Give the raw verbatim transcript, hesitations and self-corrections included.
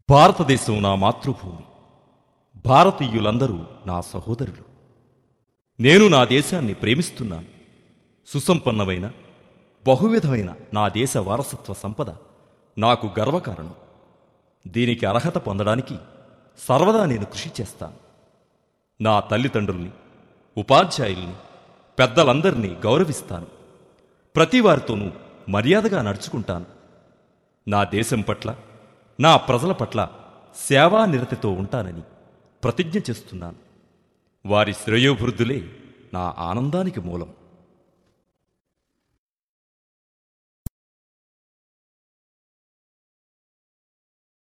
భారతదేశం నా మాతృభూమి. భారతీయులందరూ నా సహోదరులు. నేను నా దేశాన్ని ప్రేమిస్తున్నాను. సుసంపన్నమైన బహువిధమైన నా దేశ వారసత్వ సంపద నాకు గర్వకారణం. దీనికి అర్హత పొందడానికి సర్వదా నేను కృషి చేస్తాను. నా తల్లిదండ్రుల్ని, ఉపాధ్యాయుల్ని, పెద్దలందరినీ గౌరవిస్తాను. ప్రతి వారితోనూ మర్యాదగా నడుచుకుంటాను. నా దేశం పట్ల, నా ప్రజల పట్ల సేవానిరతితో ఉంటానని ప్రతిజ్ఞ చేస్తున్నాను. వారి శ్రేయోభివృద్ధులే నా ఆనందానికి మూలం.